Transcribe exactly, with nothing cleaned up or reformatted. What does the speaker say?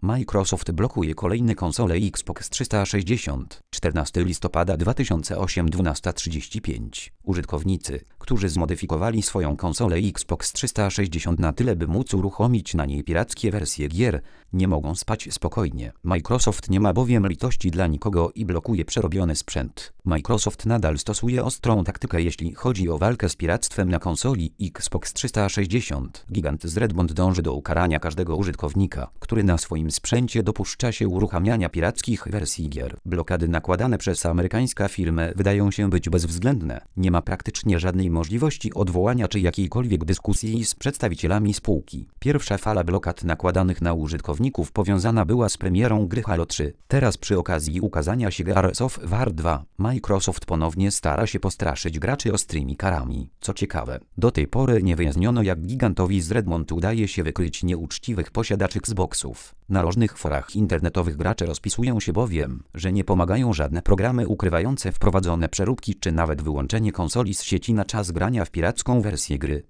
Microsoft blokuje kolejne konsole Xbox trzysta sześćdziesiąt. czternastego listopada dwa tysiące ósmego dwunasta trzydzieści pięć. Użytkownicy, którzy zmodyfikowali swoją konsolę Xbox trzysta sześćdziesiąt na tyle, by móc uruchomić na niej pirackie wersje gier, nie mogą spać spokojnie. Microsoft nie ma bowiem litości dla nikogo i blokuje przerobiony sprzęt. Microsoft nadal stosuje ostrą taktykę, jeśli chodzi o walkę z piractwem na konsoli Xbox trzysta sześćdziesiąt. Gigant z Redmond dąży do ukarania każdego użytkownika, który na swoim sprzęcie dopuszcza się uruchamiania pirackich wersji gier. Blokady nakładane przez amerykańską firmę wydają się być bezwzględne. Nie ma praktycznie żadnej możliwości odwołania czy jakiejkolwiek dyskusji z przedstawicielami spółki. Pierwsza fala blokad nakładanych na użytkowników powiązana była z premierą gry Halo trzy. Teraz przy okazji ukazania się Gears of War dwa, Microsoft ponownie stara się postraszyć graczy ostrymi karami. Co ciekawe, do tej pory nie wyjaśniono, jak gigantowi z Redmond udaje się wykryć nieuczciwych posiadaczy Xboxów. Na różnych forach internetowych gracze rozpisują się bowiem, że nie pomagają żadne programy ukrywające wprowadzone przeróbki czy nawet wyłączenie konsoli z sieci na czas grania w piracką wersję gry.